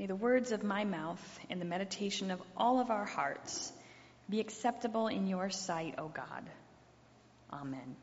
May the words of my mouth and the meditation of all of our hearts be acceptable in your sight, O God. Amen.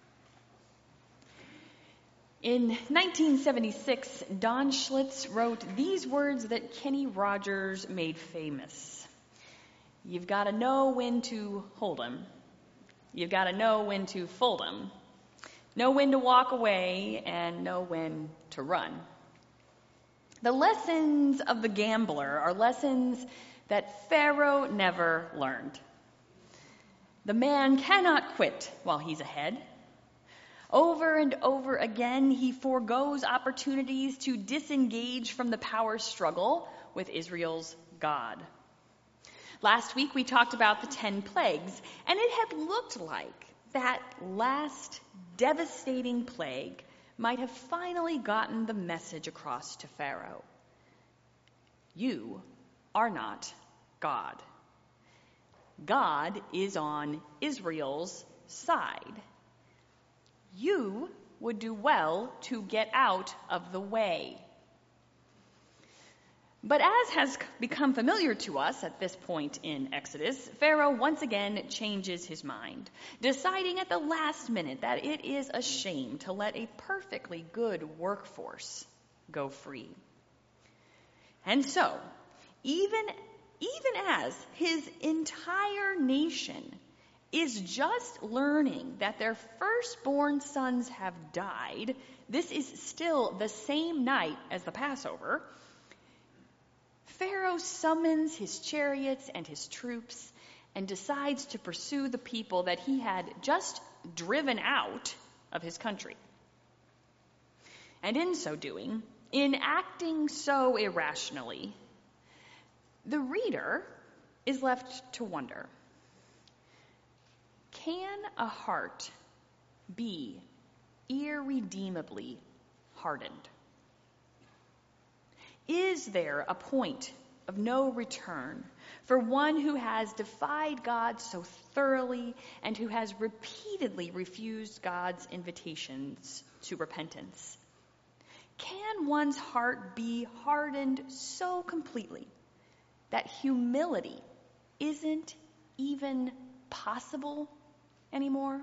In 1976, Don Schlitz wrote these words that Kenny Rogers made famous. You've got to know when to hold 'em. You've got to know when to fold 'em. Know when to walk away and know when to run. The lessons of the gambler are lessons that Pharaoh never learned. The man cannot quit while he's ahead. Over and over again, he forgoes opportunities to disengage from the power struggle with Israel's God. Last week, we talked about the 10 plagues, and it had looked like that last devastating plague might have finally gotten the message across to Pharaoh. You are not God. God is on Israel's side. You would do well to get out of the way. But as has become familiar to us at this point in Exodus, Pharaoh once again changes his mind, deciding at the last minute that it is a shame to let a perfectly good workforce go free. And so, even as his entire nation is just learning that their firstborn sons have died, this is still the same night as the Passover, Pharaoh summons his chariots and his troops and decides to pursue the people that he had just driven out of his country. And in so doing, in acting so irrationally, the reader is left to wonder, can a heart be irredeemably hardened? Is there a point of no return for one who has defied God so thoroughly and who has repeatedly refused God's invitations to repentance? Can one's heart be hardened so completely that humility isn't even possible anymore?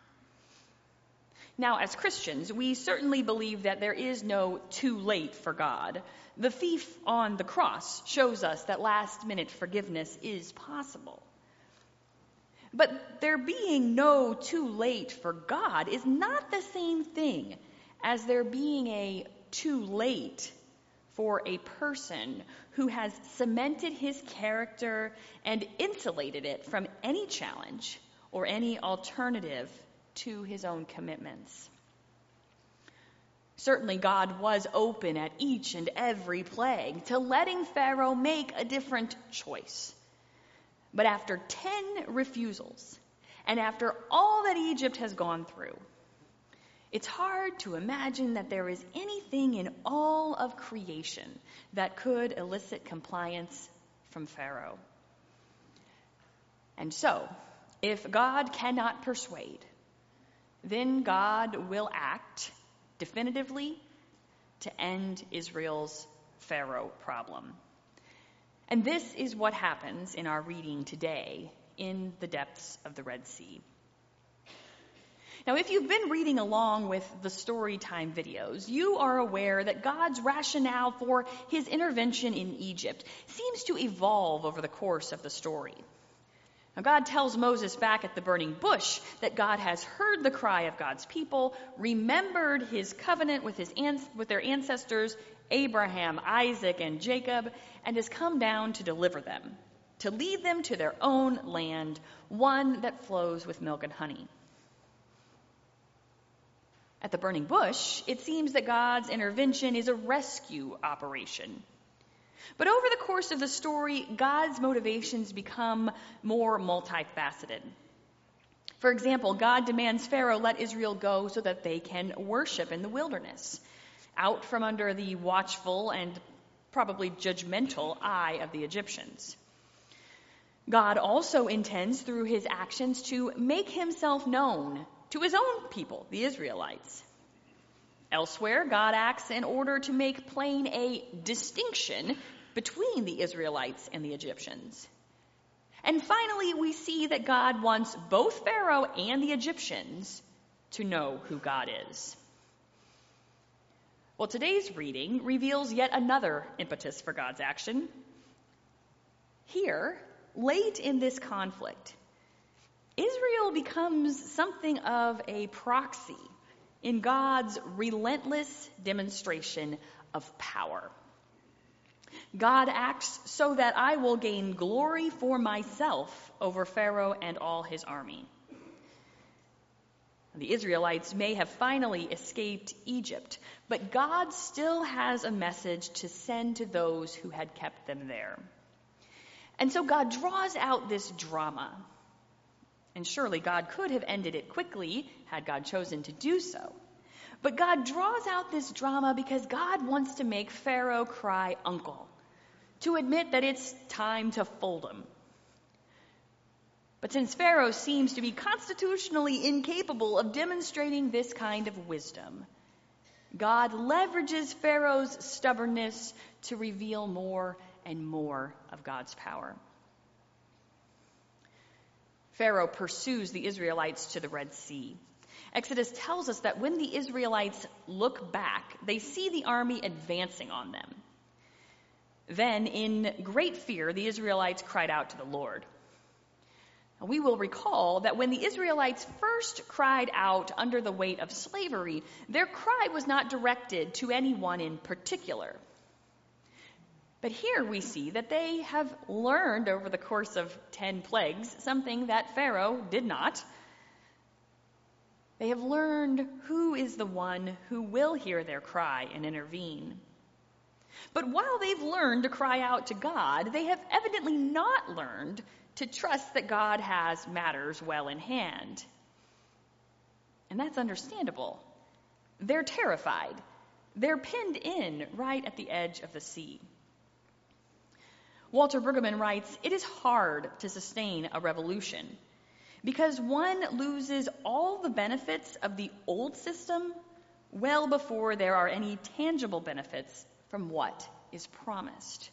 Now, as Christians, we certainly believe that there is no too late for God. The thief on the cross shows us that last-minute forgiveness is possible. But there being no too late for God is not the same thing as there being a too late for a person who has cemented his character and insulated it from any challenge or any alternative to his own commitments. Certainly, God was open at each and every plague to letting Pharaoh make a different choice. But after 10 refusals, and after all that Egypt has gone through, it's hard to imagine that there is anything in all of creation that could elicit compliance from Pharaoh. And so, if God cannot persuade, then God will act definitively to end Israel's Pharaoh problem. And this is what happens in our reading today in the depths of the Red Sea. Now, if you've been reading along with the Storytime videos, you are aware that God's rationale for his intervention in Egypt seems to evolve over the course of the story. Now, God tells Moses back at the burning bush that God has heard the cry of God's people, remembered his covenant with their ancestors, Abraham, Isaac, and Jacob, and has come down to deliver them, to lead them to their own land, one that flows with milk and honey. At the burning bush, it seems that God's intervention is a rescue operation. But over the course of the story, God's motivations become more multifaceted. For example, God demands Pharaoh let Israel go so that they can worship in the wilderness, out from under the watchful and probably judgmental eye of the Egyptians. God also intends through his actions to make himself known to his own people, the Israelites. Elsewhere, God acts in order to make plain a distinction between the Israelites and the Egyptians. And finally, we see that God wants both Pharaoh and the Egyptians to know who God is. Well, today's reading reveals yet another impetus for God's action. Here, late in this conflict, Israel becomes something of a proxy in God's relentless demonstration of power. God acts so that I will gain glory for myself over Pharaoh and all his army. The Israelites may have finally escaped Egypt, but God still has a message to send to those who had kept them there. And so God draws out this drama. And surely God could have ended it quickly had God chosen to do so. But God draws out this drama because God wants to make Pharaoh cry uncle, to admit that it's time to fold him. But since Pharaoh seems to be constitutionally incapable of demonstrating this kind of wisdom, God leverages Pharaoh's stubbornness to reveal more and more of God's power. Pharaoh pursues the Israelites to the Red Sea. Exodus tells us that when the Israelites look back, they see the army advancing on them. Then, in great fear, the Israelites cried out to the Lord. We will recall that when the Israelites first cried out under the weight of slavery, their cry was not directed to anyone in particular. But here we see that they have learned over the course of 10 plagues something that Pharaoh did not. They have learned who is the one who will hear their cry and intervene. But while they've learned to cry out to God, they have evidently not learned to trust that God has matters well in hand. And that's understandable. They're terrified. They're pinned in right at the edge of the sea. Walter Brueggemann writes, "It is hard to sustain a revolution because one loses all the benefits of the old system well before there are any tangible benefits from what is promised.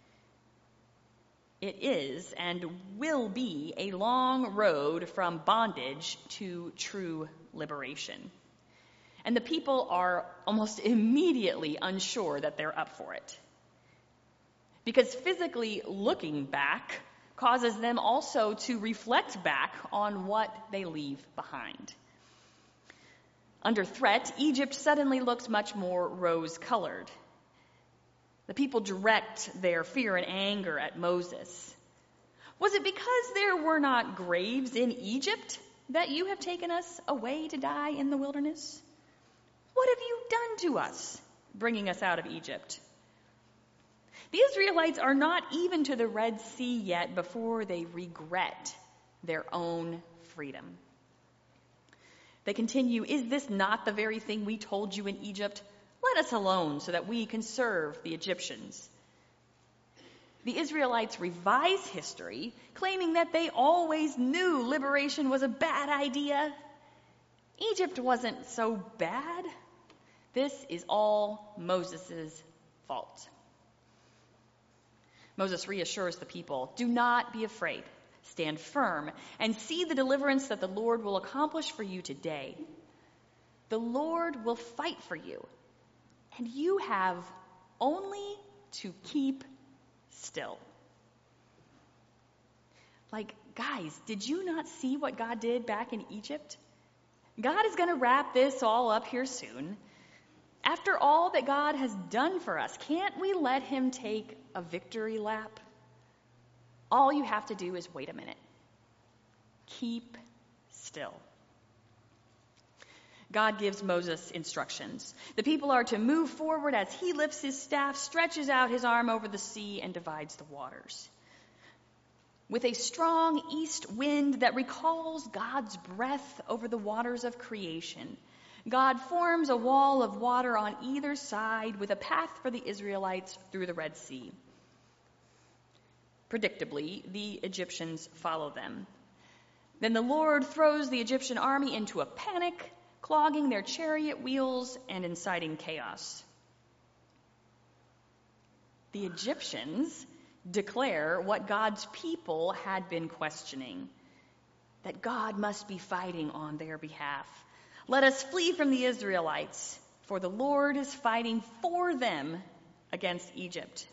It is and will be a long road from bondage to true liberation. And the people are almost immediately unsure that they're up for it. Because physically looking back causes them also to reflect back on what they leave behind. Under threat, Egypt suddenly looks much more rose-colored. The people direct their fear and anger at Moses. Was it because there were not graves in Egypt that you have taken us away to die in the wilderness? What have you done to us, bringing us out of Egypt? The Israelites are not even to the Red Sea yet before they regret their own freedom. They continue, "Is this not the very thing we told you in Egypt? Let us alone so that we can serve the Egyptians." The Israelites revise history, claiming that they always knew liberation was a bad idea. Egypt wasn't so bad. This is all Moses' fault. Moses reassures the people, "Do not be afraid. Stand firm and see the deliverance that the Lord will accomplish for you today. The Lord will fight for you, and you have only to keep still." Like, guys, did you not see what God did back in Egypt? God is going to wrap this all up here soon. After all that God has done for us, can't we let him take a victory lap? All you have to do is wait a minute. Keep still. God gives Moses instructions. The people are to move forward as he lifts his staff, stretches out his arm over the sea, and divides the waters. With a strong east wind that recalls God's breath over the waters of creation, God forms a wall of water on either side with a path for the Israelites through the Red Sea. Predictably, the Egyptians follow them. Then the Lord throws the Egyptian army into a panic, clogging their chariot wheels and inciting chaos. The Egyptians declare what God's people had been questioning, that God must be fighting on their behalf. Let us flee from the Israelites, for the Lord is fighting for them against Egypt.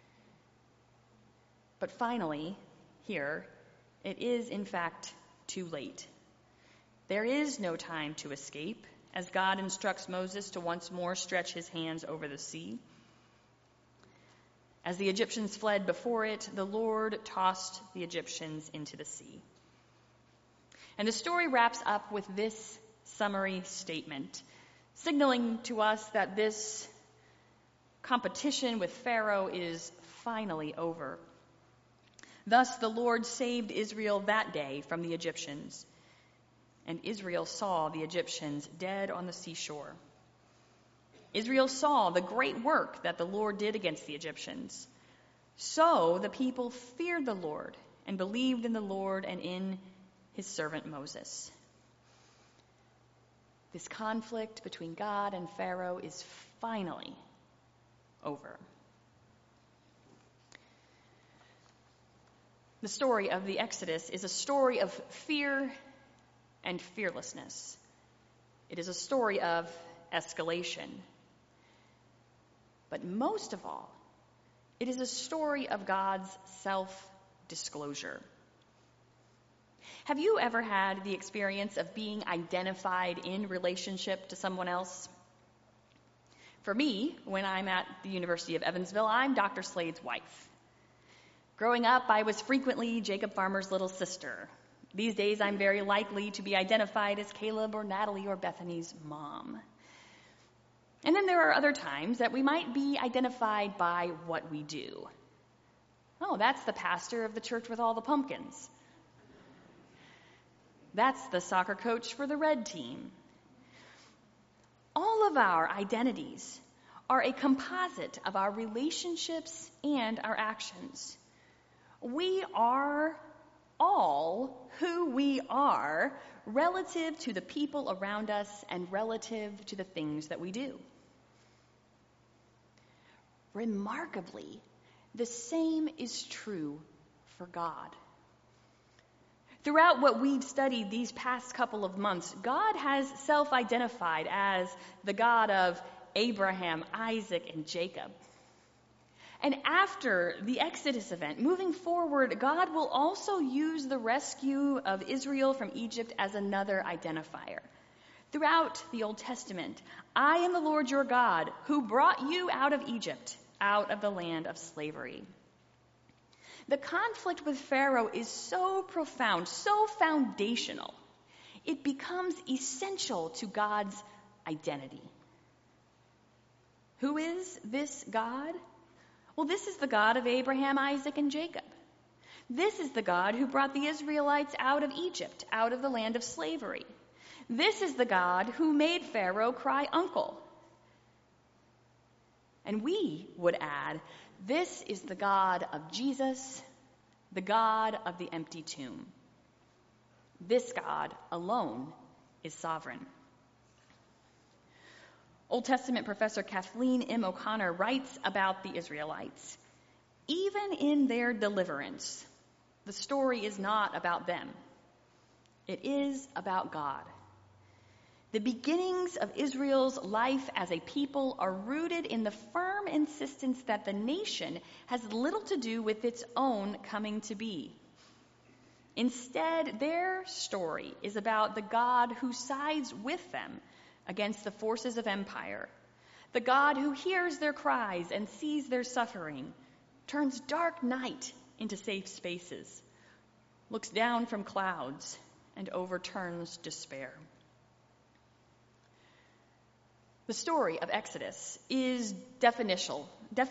But finally, here, it is in fact too late. There is no time to escape, as God instructs Moses to once more stretch his hands over the sea. As the Egyptians fled before it, the Lord tossed the Egyptians into the sea. And the story wraps up with this summary statement, signaling to us that this competition with Pharaoh is finally over. Thus the Lord saved Israel that day from the Egyptians, and Israel saw the Egyptians dead on the seashore. Israel saw the great work that the Lord did against the Egyptians. So the people feared the Lord and believed in the Lord and in his servant Moses. This conflict between God and Pharaoh is finally over. The story of the Exodus is a story of fear and fearlessness. It is a story of escalation. But most of all, it is a story of God's self-disclosure. Have you ever had the experience of being identified in relationship to someone else? For me, when I'm at the University of Evansville, I'm Dr. Slade's wife. Growing up, I was frequently Jacob Farmer's little sister. These days, I'm very likely to be identified as Caleb or Natalie or Bethany's mom. And then there are other times that we might be identified by what we do. Oh, that's the pastor of the church with all the pumpkins. That's the soccer coach for the red team. All of our identities are a composite of our relationships and our actions. We are all who we are relative to the people around us and relative to the things that we do. Remarkably, the same is true for God. Throughout what we've studied these past couple of months, God has self-identified as the God of Abraham, Isaac, and Jacob. And after the Exodus event, moving forward, God will also use the rescue of Israel from Egypt as another identifier. Throughout the Old Testament, I am the Lord your God who brought you out of Egypt, out of the land of slavery. The conflict with Pharaoh is so profound, so foundational, it becomes essential to God's identity. Who is this God? Well, this is the God of Abraham, Isaac, and Jacob. This is the God who brought the Israelites out of Egypt, out of the land of slavery. This is the God who made Pharaoh cry uncle. And we would add, this is the God of Jesus, the God of the empty tomb. This God alone is sovereign. Old Testament professor Kathleen M. O'Connor writes about the Israelites. Even in their deliverance, the story is not about them. It is about God. The beginnings of Israel's life as a people are rooted in the firm insistence that the nation has little to do with its own coming to be. Instead, their story is about the God who sides with them against the forces of empire, the God who hears their cries and sees their suffering, turns dark night into safe spaces, looks down from clouds, and overturns despair. The story of Exodus is definitional.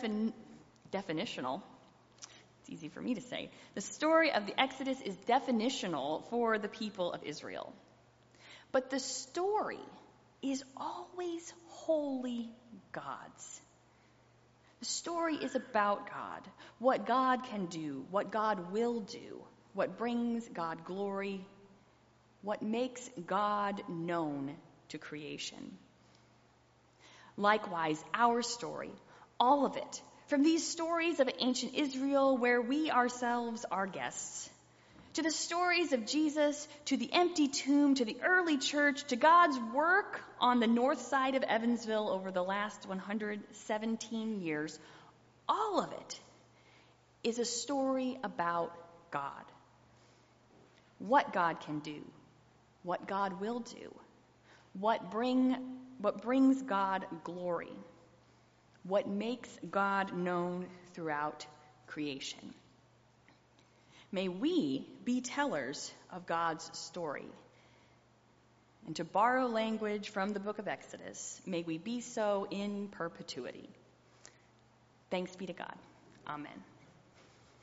It's easy for me to say. The story of the Exodus is definitional for the people of Israel. But the story is always wholly God's. The story is about God, what God can do, what God will do, what brings God glory, what makes God known to creation. Likewise, our story, all of it, From these stories of ancient Israel, where we ourselves are guests, to the stories of Jesus, to the empty tomb, to the early church, to God's work on the north side of Evansville over the last 117 years, all of it is a story about God. What God can do, what God will do, what brings God glory, what makes God known throughout creation. May we be tellers of God's story. And to borrow language from the book of Exodus, may we be so in perpetuity. Thanks be to God. Amen.